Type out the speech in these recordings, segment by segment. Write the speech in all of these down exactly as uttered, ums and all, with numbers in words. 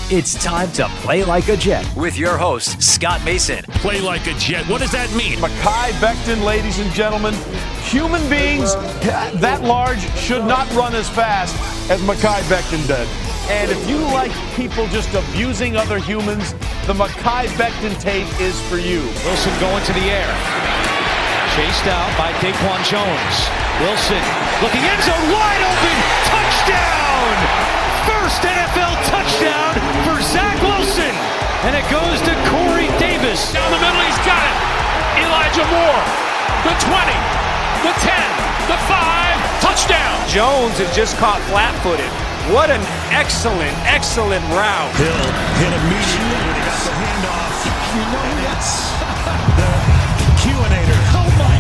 It's time to Play Like a Jet with your host, Scott Mason. Play like a Jet. What does that mean? Mekhi Becton, ladies and gentlemen. Human beings that large should not run as fast as Mekhi Becton did. And if you like people just abusing other humans, the Mekhi Becton tape is for you. Wilson going to the air. Chased out by Daquan Jones. Wilson looking end zone, wide open. Touchdown! First N F L touchdown for Zach Wilson. And it goes to Corey Davis. Down the middle, he's got it. Elijah Moore. The twenty. The ten. The five. Touchdown. Jones is just caught flat-footed. What an excellent, excellent route. Hill hit immediately when he got the handoff. You know that's the Q-inator. Oh my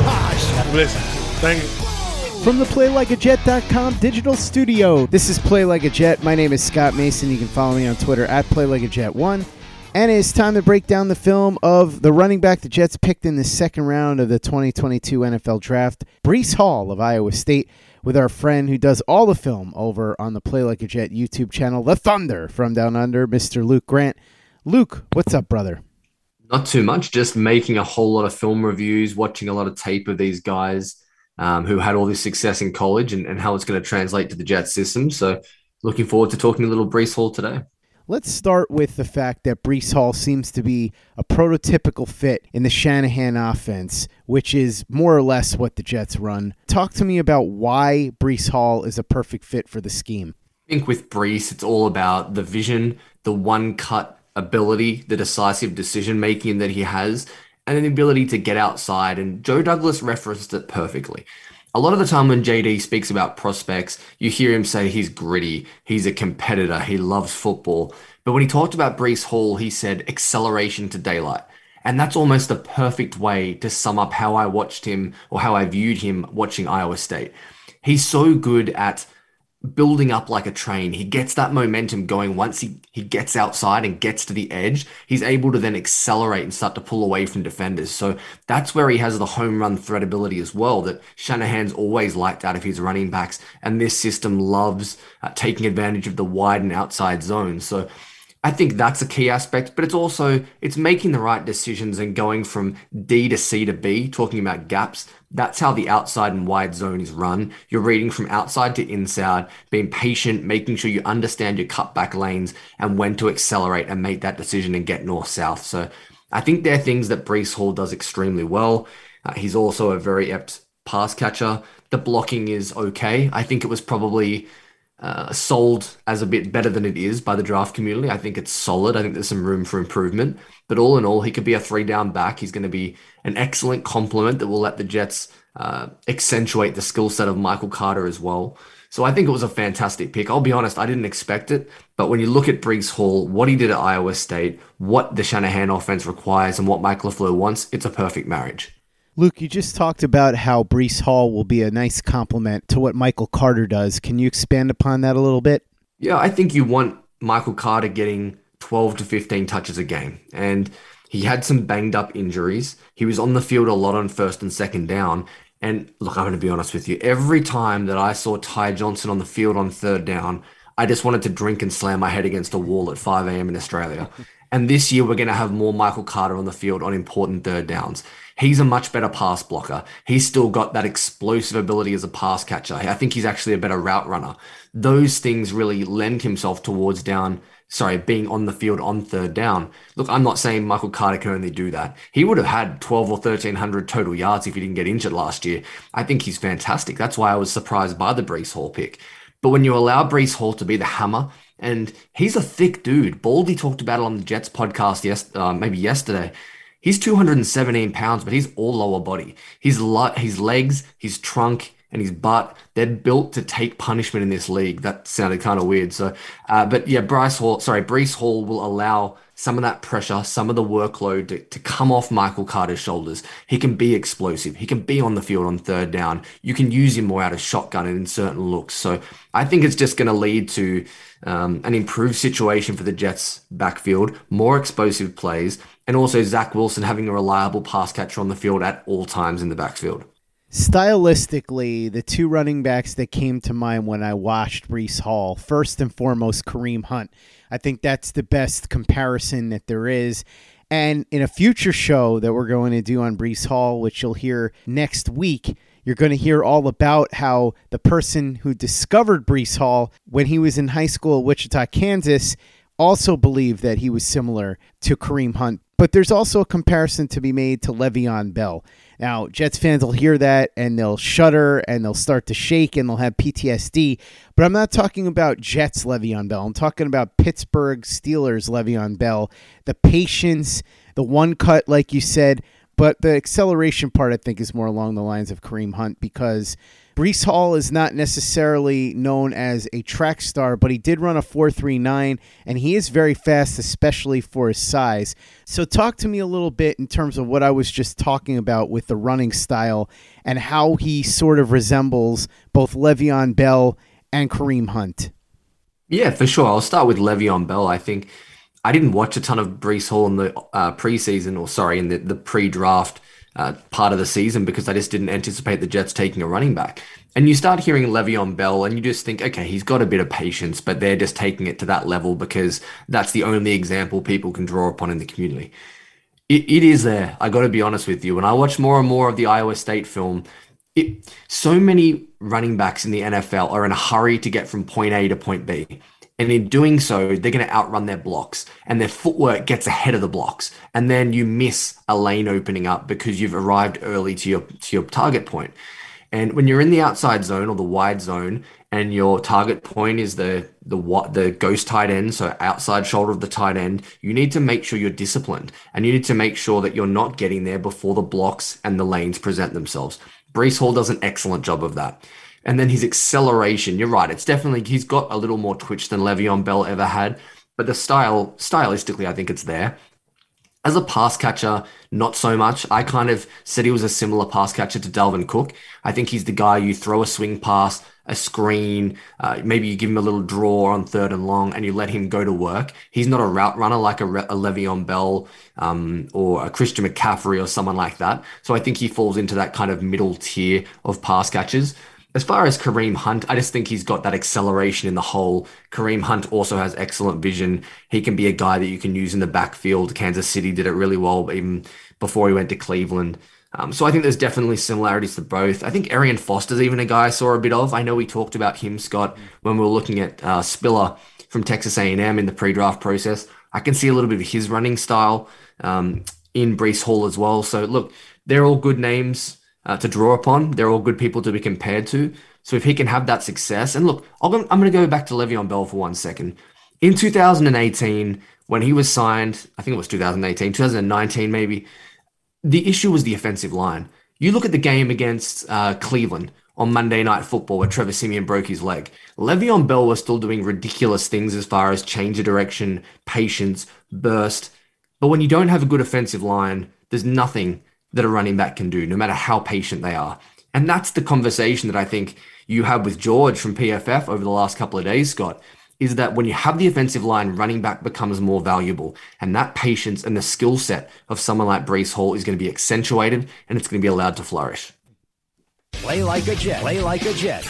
gosh. Listen, thank you. From the play like a jet dot com digital studio, this is Play Like a Jet. My name is Scott Mason. You can follow me on Twitter at Play Like a Jet one. And it's time to break down the film of the running back the Jets picked in the second round of the twenty twenty-two N F L Draft, Breece Hall of Iowa State, with our friend who does all the film over on the Play Like a Jet YouTube channel, The Thunder from Down Under, Mister Luke Grant. Luke, what's up, brother? Not too much, just making a whole lot of film reviews, watching a lot of tape of these guys um, who had all this success in college and, and how it's going to translate to the Jets system. So looking forward to talking a little Breece Hall today. Let's start with the fact that Breece Hall seems to be a prototypical fit in the Shanahan offense, which is more or less what the Jets run. Talk to me about why Breece Hall is a perfect fit for the scheme. I think with Breece, it's all about the vision, the one-cut ability, the decisive decision-making that he has, and the ability to get outside. And Joe Douglas referenced it perfectly. A lot of the time when J D speaks about prospects, you hear him say he's gritty, he's a competitor, he loves football. But when he talked about Breece Hall, he said acceleration to daylight. And that's almost the perfect way to sum up how I watched him or how I viewed him watching Iowa State. He's so good at building up like a train. He gets that momentum going. Once he, he gets outside and gets to the edge, he's able to then accelerate and start to pull away from defenders. So that's where he has the home run threat ability as well, that Shanahan's always liked out of his running backs. And this system loves uh, taking advantage of the wide and outside zones. So I think that's a key aspect, but it's also, it's making the right decisions and going from D to C to B, talking about gaps. That's how the outside and wide zone is run. You're reading from outside to inside, being patient, making sure you understand your cutback lanes and when to accelerate and make that decision and get north-south. So I think they're things that Breece Hall does extremely well. Uh, he's also a very apt pass catcher. The blocking is okay. I think it was probably Uh, sold as a bit better than it is by the draft community. I think it's solid. I think there's some room for improvement. But all in all, he could be a three-down back. He's going to be an excellent complement that will let the Jets uh, accentuate the skill set of Michael Carter as well. So I think it was a fantastic pick. I'll be honest, I didn't expect it. But when you look at Breece Hall, what he did at Iowa State, what the Shanahan offense requires, and what Mike LaFleur wants, it's a perfect marriage. Luke, you just talked about how Breece Hall will be a nice complement to what Michael Carter does. Can you expand upon that a little bit? Yeah, I think you want Michael Carter getting twelve to fifteen touches a game. And he had some banged up injuries. He was on the field a lot on first and second down. And look, I'm going to be honest with you. Every time that I saw Ty Johnson on the field on third down, I just wanted to drink and slam my head against a wall at five a.m. in Australia. And this year, we're going to have more Michael Carter on the field on important third downs. He's a much better pass blocker. He's still got that explosive ability as a pass catcher. I think he's actually a better route runner. Those things really lend himself towards down, sorry, being on the field on third down. Look, I'm not saying Michael Carter can only do that. He would have had twelve or thirteen hundred total yards if he didn't get injured last year. I think he's fantastic. That's why I was surprised by the Breece Hall pick. But when you allow Breece Hall to be the hammer, and he's a thick dude. Baldy talked about it on the Jets podcast yes, uh, maybe yesterday. He's two hundred seventeen pounds, but he's all lower body. His, lo- his legs, his trunk, and his butt, they're built to take punishment in this league. That sounded kind of weird. So, uh, but yeah, Bryce Hall, sorry, Breece Hall will allow some of that pressure, some of the workload to, to come off Michael Carter's shoulders. He can be explosive. He can be on the field on third down. You can use him more out of shotgun and in certain looks. So I think it's just going to lead to um, an improved situation for the Jets backfield, more explosive plays, and also Zach Wilson having a reliable pass catcher on the field at all times in the backfield. Stylistically, the two running backs that came to mind when I watched Breece Hall, first and foremost, Kareem Hunt. I think that's the best comparison that there is. And in a future show that we're going to do on Breece Hall, which you'll hear next week, you're going to hear all about how the person who discovered Breece Hall when he was in high school at Wichita, Kansas, also believed that he was similar to Kareem Hunt. But there's also a comparison to be made to Le'Veon Bell. Now, Jets fans will hear that and they'll shudder and they'll start to shake and they'll have P T S D. But I'm not talking about Jets Le'Veon Bell. I'm talking about Pittsburgh Steelers Le'Veon Bell. The patience, the one cut, like you said. But the acceleration part, I think, is more along the lines of Kareem Hunt, because Breece Hall is not necessarily known as a track star, but he did run a four three nine, and he is very fast, especially for his size. So talk to me a little bit in terms of what I was just talking about with the running style and how he sort of resembles both Le'Veon Bell and Kareem Hunt. Yeah, for sure. I'll start with Le'Veon Bell. I think I didn't watch a ton of Breece Hall in the uh, preseason, or sorry, in the, the pre-draft uh, part of the season, because I just didn't anticipate the Jets taking a running back. And you start hearing Le'Veon Bell and you just think, okay, he's got a bit of patience, but they're just taking it to that level because that's the only example people can draw upon in the community. It, it is there. I got to be honest with you. When I watch more and more of the Iowa State film, it, so many running backs in the N F L are in a hurry to get from point A to point B. And in doing so, they're going to outrun their blocks, and their footwork gets ahead of the blocks. And then you miss a lane opening up because you've arrived early to your to your target point. And when you're in the outside zone or the wide zone, and your target point is the the the ghost tight end, so outside shoulder of the tight end, you need to make sure you're disciplined, and you need to make sure that you're not getting there before the blocks and the lanes present themselves. Breece Hall does an excellent job of that. And then his acceleration, you're right, it's definitely, he's got a little more twitch than Le'Veon Bell ever had, but the style, stylistically, I think it's there. As a pass catcher, not so much. I kind of said he was a similar pass catcher to Dalvin Cook. I think he's the guy you throw a swing pass, a screen, uh, maybe you give him a little draw on third and long, and you let him go to work. He's not a route runner like a, a Le'Veon Bell um, or a Christian McCaffrey or someone like that. So I think he falls into that kind of middle tier of pass catchers. As far as Kareem Hunt, I just think he's got that acceleration in the hole. Kareem Hunt also has excellent vision. He can be a guy that you can use in the backfield. Kansas City did it really well even before he went to Cleveland. Um, so I think there's definitely similarities to both. I think Arian Foster's even a guy I saw a bit of. I know we talked about him, Scott, when we were looking at uh, Spiller from Texas A and M in the pre-draft process. I can see a little bit of his running style um, in Breece Hall as well. So look, they're all good names Uh, to draw upon. They're all good people to be compared to. So if he can have that success, and look, I'll go, I'm going to go back to Le'Veon Bell for one second. In two thousand eighteen, when he was signed, I think it was two thousand eighteen, two thousand nineteen maybe, the issue was the offensive line. You look at the game against uh, Cleveland on Monday Night Football where Trevor Siemian broke his leg. Le'Veon Bell was still doing ridiculous things as far as change of direction, patience, burst. But when you don't have a good offensive line, there's nothing that a running back can do, no matter how patient they are. And that's the conversation that I think you have with George from P F F over the last couple of days, Scott, is that when you have the offensive line, running back becomes more valuable. And that patience and the skill set of someone like Breece Hall is going to be accentuated, and it's going to be allowed to flourish. Play like a Jet. Play like a Jet.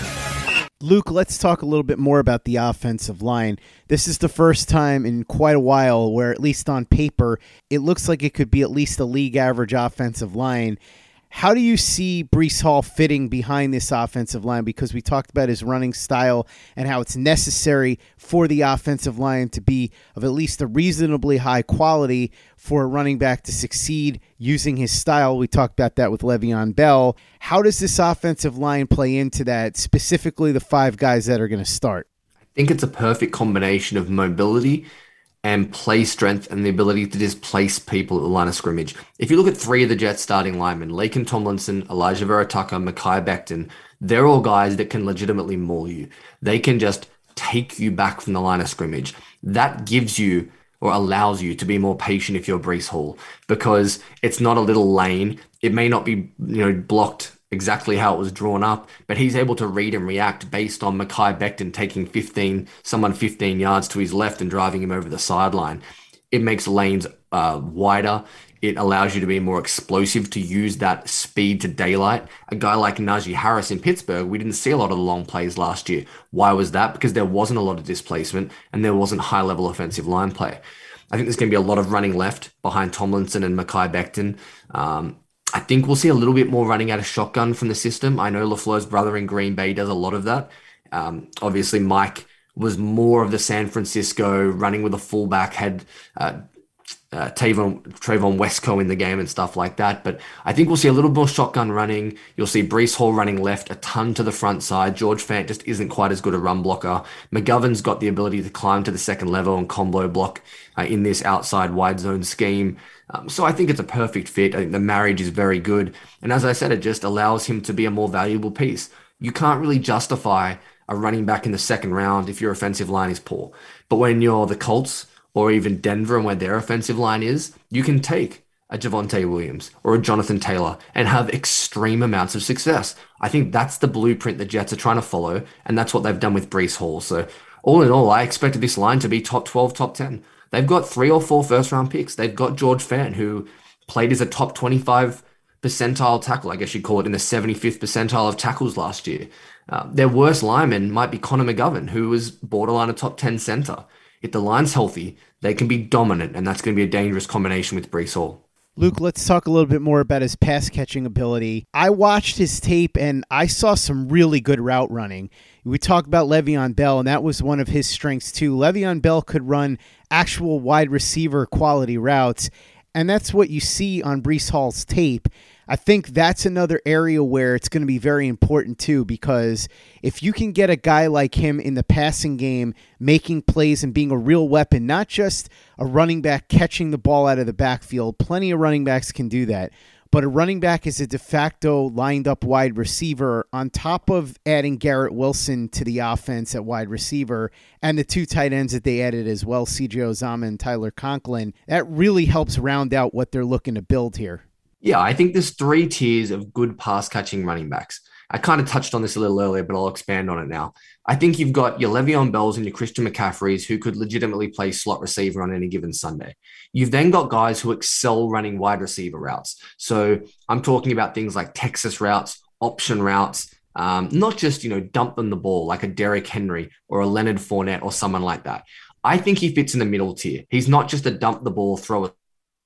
Luke, let's talk a little bit more about the offensive line. This is the first time in quite a while where, at least on paper, it looks like it could be at least a league average offensive line. How do you see Breece Hall fitting behind this offensive line? Because we talked about his running style and how it's necessary for the offensive line to be of at least a reasonably high quality for a running back to succeed using his style. We talked about that with Le'Veon Bell. How does this offensive line play into that, specifically the five guys that are going to start? I think it's a perfect combination of mobility and play strength and the ability to displace people at the line of scrimmage. If you look at three of the Jets starting linemen, Laken Tomlinson, Elijah Vera-Tucker, Mekhi Becton, they're all guys that can legitimately maul you. They can just take you back from the line of scrimmage. That gives you or allows you to be more patient if you're Breece Hall, because it's not a little lane. It may not be, you know, blocked exactly how it was drawn up, but he's able to read and react based on Mekhi Becton taking fifteen, someone fifteen yards to his left and driving him over the sideline. It makes lanes uh, wider. It allows you to be more explosive, to use that speed to daylight. A guy like Najee Harris in Pittsburgh, we didn't see a lot of the long plays last year. Why was that? Because there wasn't a lot of displacement and there wasn't high-level offensive line play. I think there's going to be a lot of running left behind Tomlinson and Mekhi Becton. Um, I think we'll see a little bit more running out of shotgun from the system. I know LaFleur's brother in Green Bay does a lot of that. Um, obviously, Mike was more of the San Francisco running with a fullback, had uh, uh, Tavon, Trayvon Wesco in the game and stuff like that. But I think we'll see a little more shotgun running. You'll see Breece Hall running left, a ton to the front side. George Fant just isn't quite as good a run blocker. McGovern's got the ability to climb to the second level and combo block uh, in this outside wide zone scheme. Um, so I think it's a perfect fit. I think the marriage is very good. And as I said, it just allows him to be a more valuable piece. You can't really justify a running back in the second round if your offensive line is poor. But when you're the Colts or even Denver and where their offensive line is, you can take a Javonte Williams or a Jonathan Taylor and have extreme amounts of success. I think that's the blueprint the Jets are trying to follow, and that's what they've done with Breece Hall. So all in all, I expected this line to be top twelve, top ten. They've got three or four first-round picks. They've got George Fant, who played as a top twenty-five percentile tackle, I guess you'd call it, in the seventy-fifth percentile of tackles last year. Uh, their worst lineman might be Connor McGovern, who was borderline a top ten center. If the line's healthy, they can be dominant, and that's going to be a dangerous combination with Breece Hall. Luke, let's talk a little bit more about his pass-catching ability. I watched his tape, and I saw some really good route running. We talked about Le'Veon Bell, and that was one of his strengths too. Le'Veon Bell could run actual wide receiver quality routes, and that's what you see on Breece Hall's tape. I think that's another area where it's going to be very important too, because if you can get a guy like him in the passing game, making plays and being a real weapon, not just a running back catching the ball out of the backfield, plenty of running backs can do that, but a running back is a de facto lined up wide receiver on top of adding Garrett Wilson to the offense at wide receiver and the two tight ends that they added as well, C J Uzomah and Tyler Conklin. That really helps round out what they're looking to build here. Yeah, I think there's three tiers of good pass-catching running backs. I kind of touched on this a little earlier, but I'll expand on it now. I think you've got your Le'Veon Bells and your Christian McCaffreys who could legitimately play slot receiver on any given Sunday. You've then got guys who excel running wide receiver routes. So I'm talking about things like Texas routes, option routes, um, not just, you know, dump them the ball like a Derrick Henry or a Leonard Fournette or someone like that. I think he fits in the middle tier. He's not just a dump the ball, throw a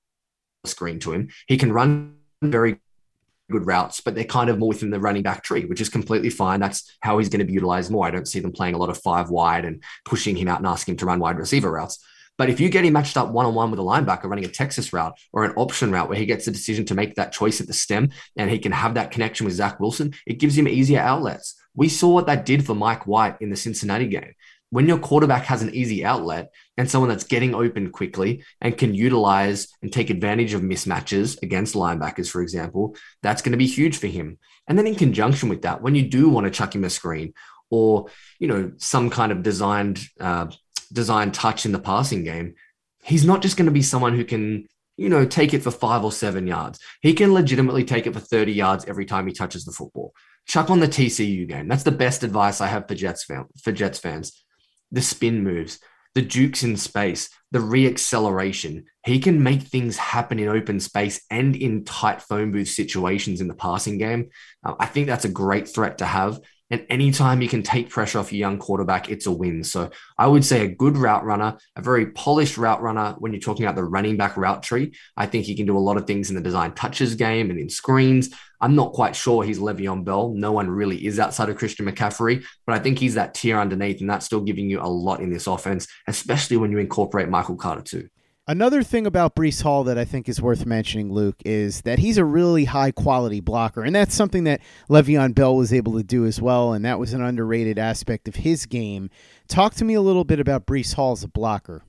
screen to him. He can run very good routes, but they're kind of more within the running back tree, which is completely fine. That's how he's going to be utilized more. I don't see them playing a lot of five wide and pushing him out and asking him to run wide receiver routes. But if you get him matched up one-on-one with a linebacker running a Texas route or an option route where he gets the decision to make that choice at the stem and he can have that connection with Zach Wilson, it gives him easier outlets. We saw what that did for Mike White in the Cincinnati game. When your quarterback has an easy outlet and someone that's getting open quickly and can utilize and take advantage of mismatches against linebackers, for example, that's going to be huge for him. And then in conjunction with that, when you do want to chuck him a screen or, you know, some kind of designed, uh, designed touch in the passing game, he's not just going to be someone who can, you know, take it for five or seven yards. He can legitimately take it for thirty yards every time he touches the football. Chuck on the T C U game. That's the best advice I have for Jets fan, for Jets fans. The spin moves, the jukes in space, the re-acceleration. He can make things happen in open space and in tight phone booth situations in the passing game. Uh, I think that's a great threat to have. And anytime you can take pressure off your young quarterback, it's a win. So I would say a good route runner, a very polished route runner when you're talking about the running back route tree. I think he can do a lot of things in the design touches game and in screens. I'm not quite sure he's Le'Veon Bell. No one really is outside of Christian McCaffrey, but I think he's that tier underneath, and that's still giving you a lot in this offense, especially when you incorporate Michael Carter too. Another thing about Breece Hall that I think is worth mentioning, Luke, is that he's a really high-quality blocker, and that's something that Le'Veon Bell was able to do as well, and that was an underrated aspect of his game. Talk to me a little bit about Breece Hall as a blocker.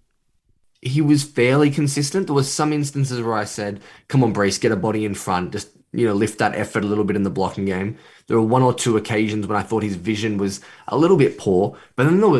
He was fairly consistent. There was some instances where I said, come on, Breece, get a body in front, just, you know, lift that effort a little bit in the blocking game. There were one or two occasions when I thought his vision was a little bit poor, but then there was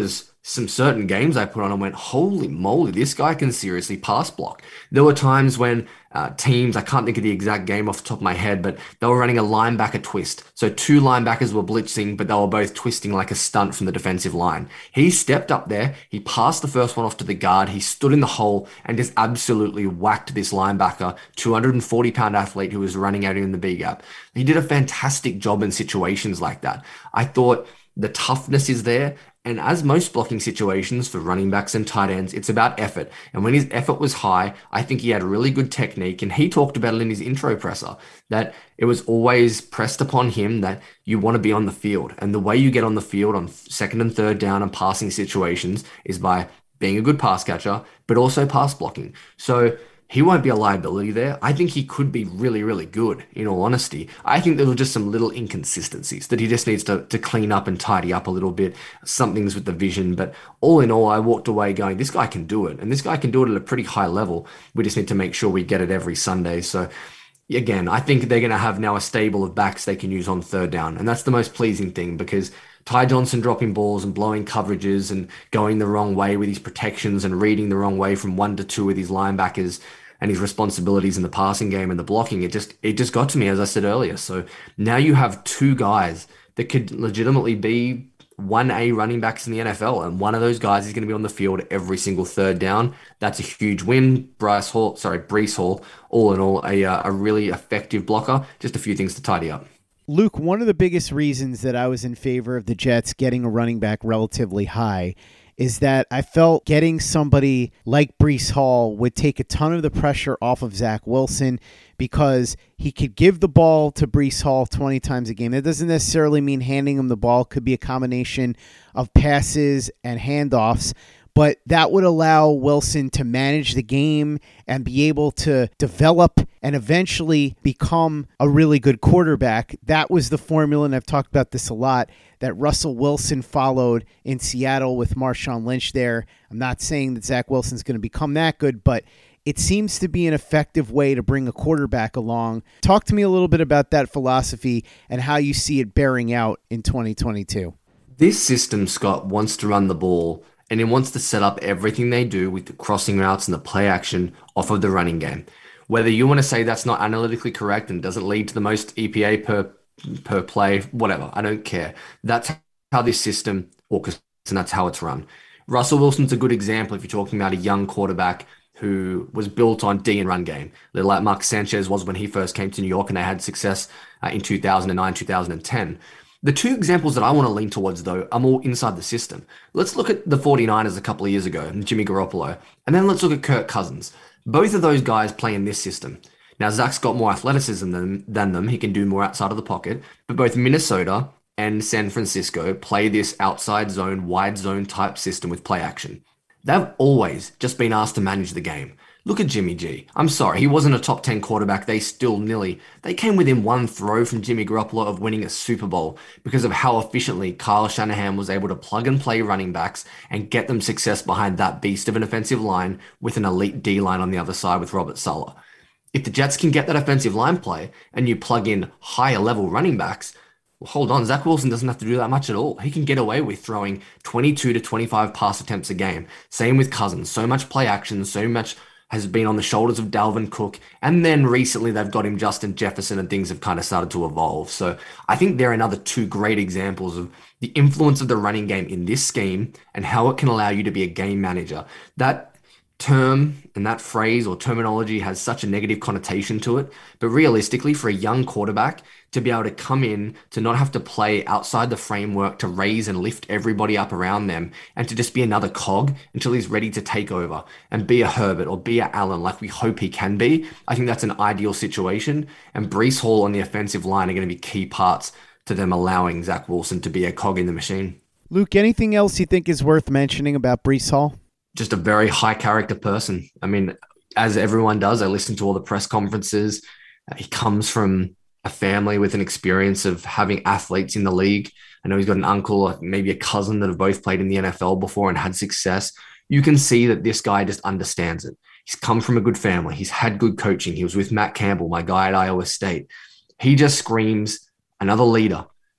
some certain games I put on and went, holy moly, this guy can seriously pass block. There were times when uh, teams, I can't think of the exact game off the top of my head, but they were running a linebacker twist. So two linebackers were blitzing, but they were both twisting like a stunt from the defensive line. He stepped up there, he passed the first one off to the guard, he stood in the hole and just absolutely whacked this linebacker, two hundred forty pound athlete who was running out in the B gap. He did a fantastic job in situations like that. I thought the toughness is there. And as most blocking situations for running backs and tight ends, it's about effort. And when his effort was high, I think he had really good technique. And he talked about it in his intro presser, that it was always pressed upon him that you want to be on the field. And the way you get on the field on second and third down and passing situations is by being a good pass catcher, but also pass blocking. So he won't be a liability there. I think he could be really, really good, in all honesty. I think there were just some little inconsistencies that he just needs to, to clean up and tidy up a little bit. Something's with the vision. But all in all, I walked away going, this guy can do it. And this guy can do it at a pretty high level. We just need to make sure we get it every Sunday. So again, I think they're going to have now a stable of backs they can use on third down. And that's the most pleasing thing, because Ty Johnson dropping balls and blowing coverages and going the wrong way with his protections and reading the wrong way from one to two with his linebackers and his responsibilities in the passing game and the blocking, it just it just got to me, as I said earlier. So now you have two guys that could legitimately be one A running backs in the N F L, and one of those guys is going to be on the field every single third down. That's a huge win. Bryce Hall, sorry, Breece Hall, all in all, a, a really effective blocker. Just a few things to tidy up. Luke, one of the biggest reasons that I was in favor of the Jets getting a running back relatively high is that I felt getting somebody like Breece Hall would take a ton of the pressure off of Zach Wilson, because he could give the ball to Breece Hall twenty times a game. That doesn't necessarily mean handing him the ball. It could be a combination of passes and handoffs, but that would allow Wilson to manage the game and be able to develop and eventually become a really good quarterback. That was the formula, and I've talked about this a lot, that Russell Wilson followed in Seattle with Marshawn Lynch there. I'm not saying that Zach Wilson's going to become that good, but it seems to be an effective way to bring a quarterback along. Talk to me a little bit about that philosophy and how you see it bearing out in twenty twenty-two. This system, Scott, wants to run the ball, and it wants to set up everything they do with the crossing routes and the play action off of the running game. Whether you want to say that's not analytically correct and doesn't lead to the most E P A per per play, whatever, I don't care. That's how this system orchestrates, and that's how it's run. Russell Wilson's a good example if you're talking about a young quarterback who was built on D and run game, a little like Mark Sanchez was when he first came to New York and they had success uh, in two thousand nine, two thousand ten. The two examples that I want to lean towards, though, are more inside the system. Let's look at the 49ers a couple of years ago, and Jimmy Garoppolo, and then let's look at Kirk Cousins. Both of those guys play in this system. Now, Zach's got more athleticism than, than them. He can do more outside of the pocket, but both Minnesota and San Francisco play this outside zone, wide zone type system with play action. They've always just been asked to manage the game. Look at Jimmy G. I'm sorry, he wasn't a top ten quarterback. They still nearly, they came within one throw from Jimmy Garoppolo of winning a Super Bowl because of how efficiently Kyle Shanahan was able to plug and play running backs and get them success behind that beast of an offensive line with an elite D line on the other side with Robert Saleh. If the Jets can get that offensive line play and you plug in higher level running backs, well, hold on, Zach Wilson doesn't have to do that much at all. He can get away with throwing twenty-two to twenty-five pass attempts a game. Same with Cousins. So much play action, so much has been on the shoulders of Dalvin Cook. And then recently they've got him Justin Jefferson and things have kind of started to evolve. So I think they're another two great examples of the influence of the running game in this scheme and how it can allow you to be a game manager. That term and that phrase or terminology has such a negative connotation to it, but realistically for a young quarterback to be able to come in, to not have to play outside the framework, to raise and lift everybody up around them, and to just be another cog until he's ready to take over and be a Herbert or be a Allen like we hope he can be, I think that's an ideal situation. And Breece Hall on the offensive line are going to be key parts to them allowing Zach Wilson to be a cog in the machine. Luke, anything else you think is worth mentioning about Breece Hall? Just a very high character person. I mean, as everyone does, I listen to all the press conferences. He comes from a family with an experience of having athletes in the league. I know he's got an uncle, maybe a cousin that have both played in the N F L before and had success. You can see that this guy just understands it. He's come from a good family. He's had good coaching. He was with Matt Campbell, my guy at Iowa State. He just screams another leader,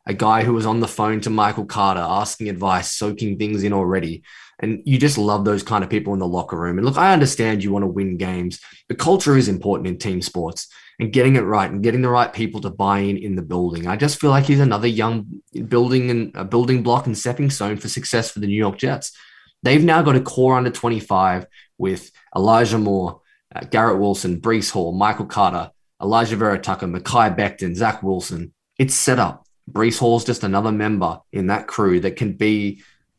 a guy who was on the phone to Michael Carter, asking advice, soaking things in already. And you just love those kind of people in the locker room. And look, I understand you want to win games, but culture is important in team sports, and getting it right and getting the right people to buy in in the building. I just feel like he's another young building and a building block and stepping stone for success for the New York Jets. They've now got a core under twenty-five with Elijah Moore, uh, Garrett Wilson, Breece Hall, Michael Carter, Elijah Vera Tucker, Mekhi Becton, Zach Wilson. It's set up. Breece Hall's just another member in that crew that can be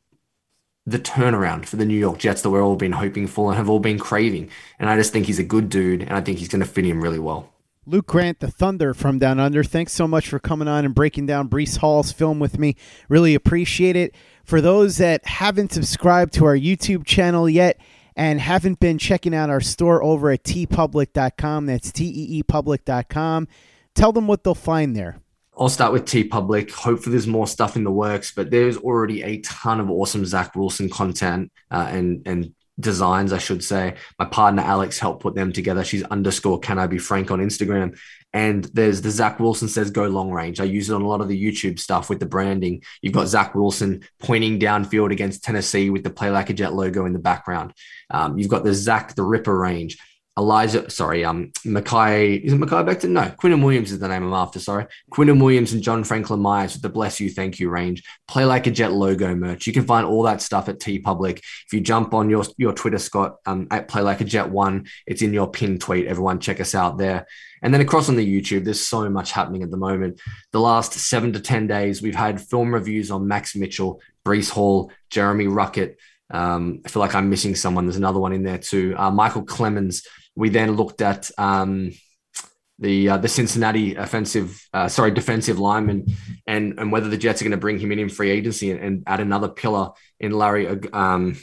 the turnaround for the New York Jets that we're all been hoping for and have all been craving. And I just think he's a good dude, and I think he's going to fit in really well. Luke Grant, the Thunder from Down Under, thanks so much for coming on and breaking down Breece Hall's film with me. Really appreciate it. For those that haven't subscribed to our YouTube channel yet and haven't been checking out our store over at tee public dot com, that's T E E public dot com, tell them what they'll find there. I'll start with TeePublic. Hopefully there's more stuff in the works, but there's already a ton of awesome Zach Wilson content uh, and and designs, I should say. My partner Alex helped put them together. She's underscore Can I Be Frank on Instagram. And there's the Zach Wilson Says Go Long Range. I use it on a lot of the YouTube stuff with the branding. You've got Zach Wilson pointing downfield against Tennessee with the Play Like a Jet logo in the background. Um, you've got the Zach the Ripper range. Elijah, sorry, um, Mekhi, is it Mekhi Becton? No, Quinnen Williams is the name I'm after, sorry. Quinnen Williams and John Franklin Myers with the Bless You, Thank You range. Play Like a Jet logo merch. You can find all that stuff at TeePublic. If you jump on your, your Twitter, Scott, um, at Play Like a Jet one, it's in your pinned tweet. Everyone check us out there. And then across on the YouTube, there's so much happening at the moment. The last seven to ten days, we've had film reviews on Max Mitchell, Breece Hall, Jeremy Ruckett. Um, I feel like I'm missing someone. There's another one in there too. Uh, Michael Clemens. We then looked at um, the uh, the Cincinnati offensive, uh, sorry, defensive lineman, and and whether the Jets are going to bring him in in free agency and, and add another pillar in Larry um,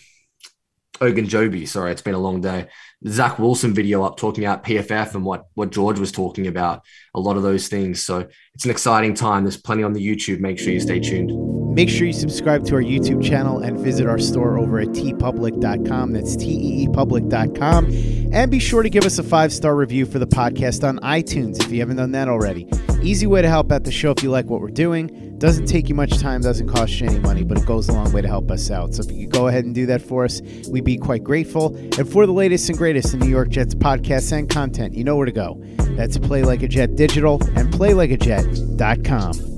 Ogunjobi. Sorry, it's been a long day. The Zach Wilson video up talking about P F F and what what George was talking about. A lot of those things. So it's an exciting time. There's plenty on the YouTube. Make sure you stay tuned. Make sure you subscribe to our YouTube channel and visit our store over at tee public dot com. That's T E E public dot com. And be sure to give us a five-star review for the podcast on iTunes if you haven't done that already. Easy way to help out the show if you like what we're doing. Doesn't take you much time, doesn't cost you any money, but it goes a long way to help us out. So if you could go ahead and do that for us, we'd be quite grateful. And for the latest and greatest in New York Jets podcasts and content, you know where to go. That's Play Like a Jet Digital and play like a jet dot com.